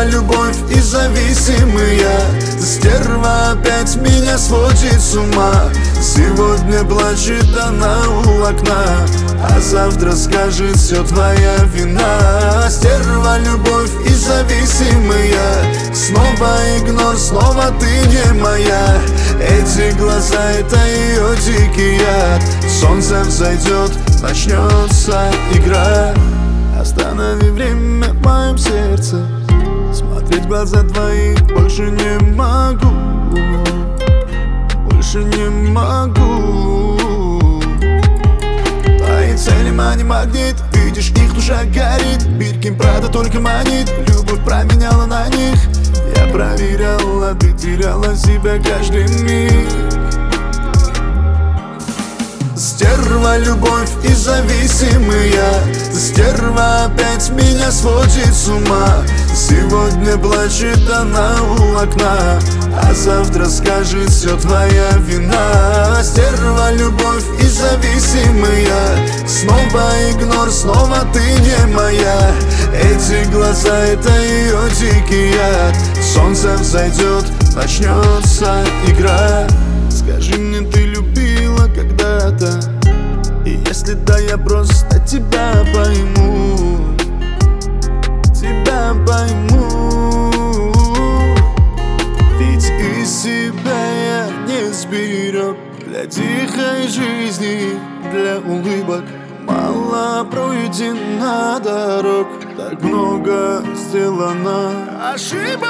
Стерва, любовь и зависимая. Стерва опять меня сводит с ума. Сегодня плачет она у окна, а завтра скажет: все твоя вина. Стерва, любовь и зависимая. Снова игнор, снова ты не моя. Эти глаза — это ее дикий яд. Солнце взойдет, начнется игра. Останови время в моем сердце. Смотреть в глаза твои больше не могу. Больше не могу. Твои цели мани магнит. Видишь, их душа горит. Биркин Прада только манит. Любовь променяла на них. Я проверяла, ты теряла себя каждый миг. Стерва, любовь и зависимая. Стерва опять меня сводит с ума. Сегодня плачет она у окна, а завтра скажет: все твоя вина. Стерва, любовь и зависимая. Снова игнор, снова ты не моя. Эти глаза — это ее дикий яд. Солнце взойдет, начнется игра. Скажи мне, ты любила когда-то? И если да, я просто тебя пойму. Тебя пойму. Ведь из себя я не сберег. Для тихой жизни, для улыбок мало пройдено дорог. Так много сделано ошибок.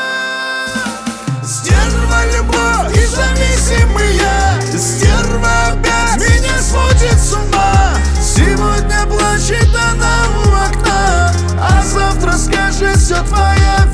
Стерва, любовь и зависимая. Стерва опять меня сводит с ума. Сегодня плачет она у окна, а завтра скажет: все твоя